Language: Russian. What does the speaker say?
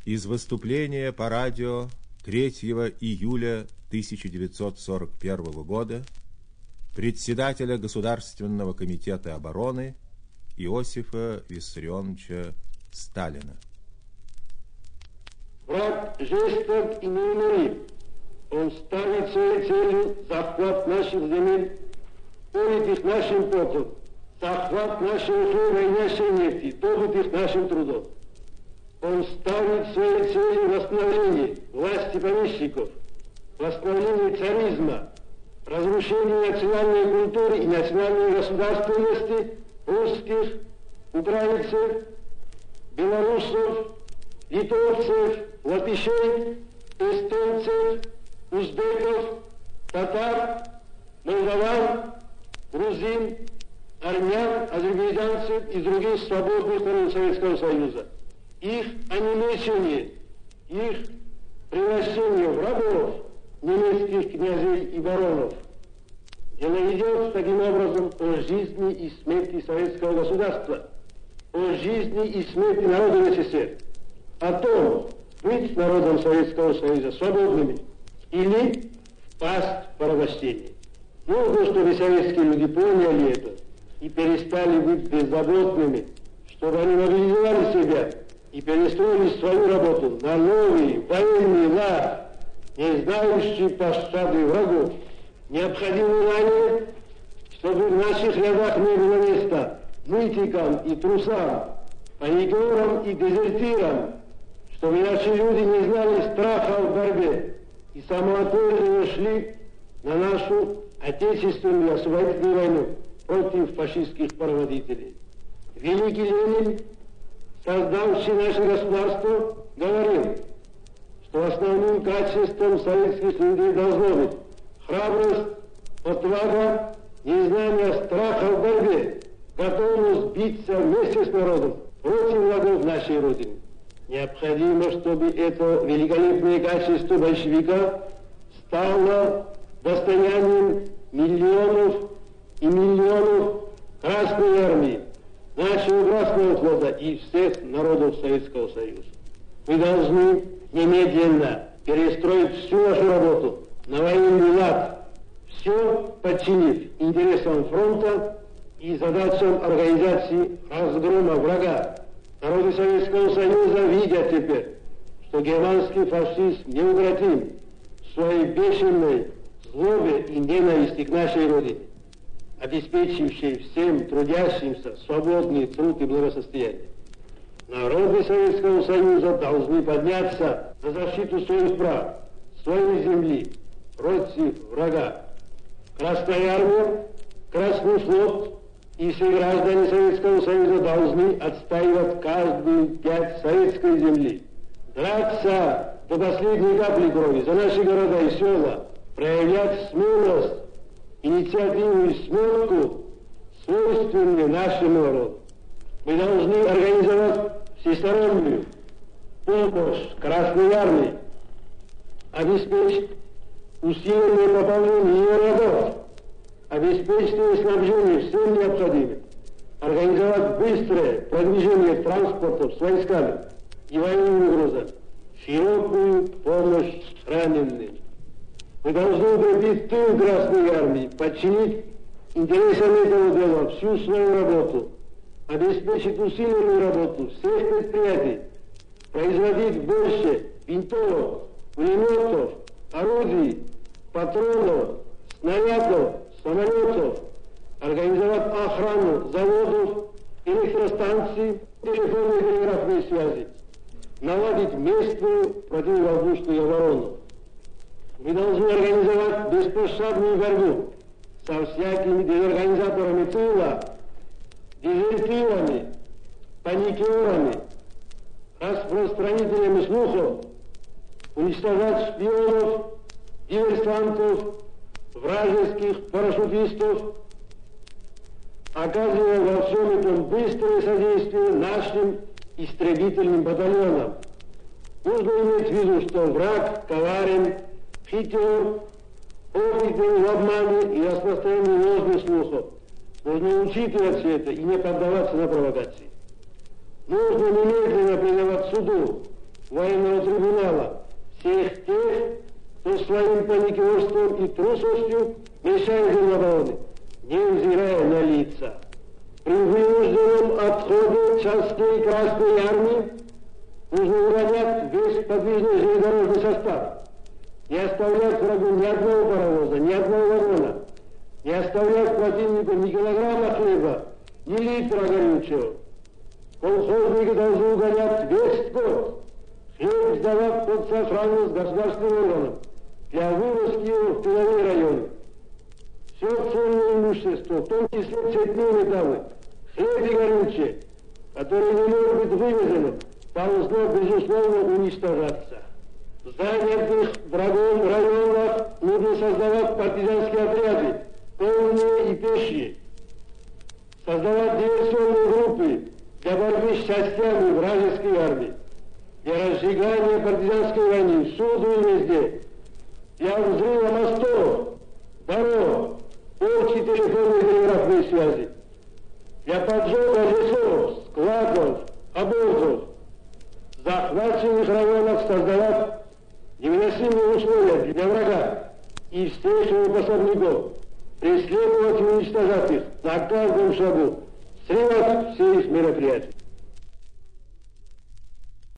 Из выступления по радио 3 июля 1941 года председателя Государственного комитета обороны Иосифа Виссарионовича Сталина. Враг жесток и неумолим. Он ставит своей целью захват наших земель, полит их нашим потом, захват нашего хлеба и нашей нефти, добыт их нашим трудом. Он ставит своей целью восстановление власти помещиков, восстановление царизма, разрушение национальной культуры и национальной государственности русских, украинцев, белорусов, литовцев, латышей, эстонцев, узбеков, татар, молдаван, грузин, армян, азербайджанцев и других свободных народов Советского Союза. Их онемечение, их превращение в рабов немецких князей и баронов. Дело идет таким образом о жизни и смерти советского государства, о жизни и смерти народа СССР, о том, быть народом Советского Союза свободными или впасть в порабощение. Нужно, чтобы советские люди поняли это и перестали быть беззаботными, чтобы они мобилизовали себя и перестроили свою работу на новый военный лад, не знающий пощады врагов. Необходимо знание, чтобы в наших рядах не было места мытикам и трусам, паникерам и дезертирам, чтобы наши люди не знали страха в борьбе и самоотверженно шли на нашу отечественную освободительную войну против фашистских проводителей. Великий Ленин, создавший наше государство, говорил, что основным качеством советских людей должно быть храбрость, отвага, незнание страха в борьбе, готовность биться вместе с народом против врагов нашей Родины. Необходимо, чтобы это великолепное качество большевика стало достоянием миллионов и миллионов Красной Армии, нашего Красного флота и всех народов Советского Союза. Мы должны немедленно перестроить всю нашу работу на военный лад, все подчинив интересам фронта и задачам организации разгрома врага. Народы Советского Союза видят теперь, что германский фашизм неукротим в своей бешеной злобе и ненависти к нашей Родине, обеспечившей всем трудящимся свободный труд и благосостояние. Народы Советского Союза должны подняться за защиту своих прав, своей земли, против врага. Красная Армия, Красный флот и все граждане Советского Союза должны отстаивать каждую пять советской земли, драться до последней капли крови за наши города и села, проявлять смелость, инициативу и смелку, свойственные нашему народу. Мы должны организовать всестороннюю помощь Красной Армии, обеспечить усиленное пополнение ее рядов, обеспечить ее снабжение всем необходимым, организовать быстрое продвижение транспортов с войсками и военными грузами, широкую помощь раненым. Мы должны укрепить тыл Красной Армии, подчинить интересам этого дела всю свою работу, обеспечить усиленную работу всех предприятий, производить больше винтовок, пулеметов, орудий, патронов, снарядов, самолетов, организовать охрану заводов, электростанций, телефонной и телеграфной связи, наладить местную противовоздушную оборону. Мы должны организовать беспощадную борьбу со всякими дезорганизаторами тыла, дезертирами, паникерами, распространителями слухов, уничтожать шпионов, диверсантов, вражеских парашютистов, оказывая во всем этом быстрое содействие нашим истребительным батальонам. Нужно иметь в виду, что враг коварен, хитер, опытен в обмане и распространении ложных слухов. Нужно учитывать все это и не поддаваться на провокации. Нужно немедленно призывать суду военного трибунала всех тех, кто своим паникерством и трусостью мешает Минобороны, невзирая на лица. При вынужденном отходе частей Красной Армии нужно уронять весь подвижный железнодорожный состав, не оставлять врагу ни одного паровоза, ни одного вагона, не оставлять противнику ни килограмма хлеба, ни литра горючего. Колхозники должны угонять весь год, хлеб сдавать под сохранность государственным органам для вывозки его в тыловые районы. Все ценное имущество, в том числе цветные металлы, хлеб и горючее, которое не может быть вывезено, должно, безусловно, уничтожаться. В занятых врагом районах нужно создавать партизанские отряды, полные и пешие, создавать диверсионные группы для борьбы с частями вражеской армии, для разжигания партизанской войны всюду и везде, для взрыва мостов, дорог, порчи телефонной и телеграфной связи, для поджога лесов, складов, обозов, в захваченных районах создавать невыносимые условия для врага и всех его пособников, преследовать и уничтожать их на каждом шагу, срывать все их мероприятия.